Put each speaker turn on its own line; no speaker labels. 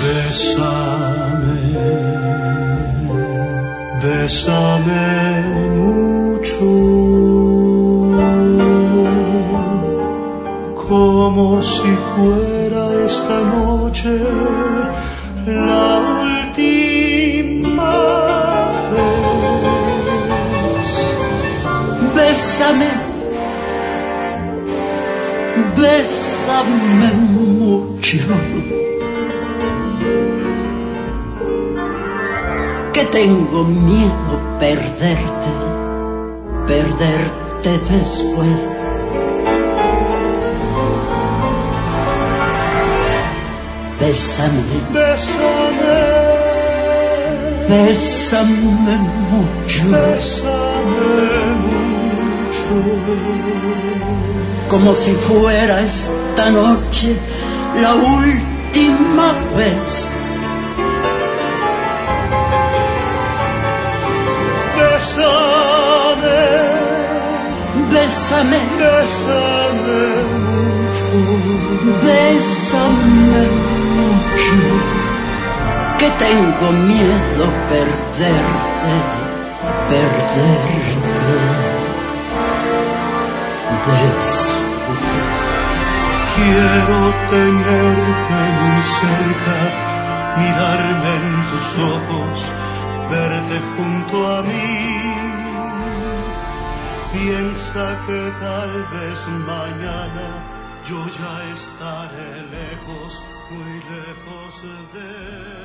Bésame, bésame mucho, como si fuera esta noche la última vez.
Bésame, bésame mucho, que tengo miedo perderte, perderte después. Bésame,
Bésame,
bésame mucho,
bésame mucho,
como si fuera esta noche la última vez.
bésame,
Bésame,
bésame mucho,
bésame mucho, que tengo miedo perderte, perderte después.
quiero tenerte muy cerca, mirarme en tus ojos, verte junto a mí. Piensa que tal vez mañana yo ya estaré lejos, muy lejos de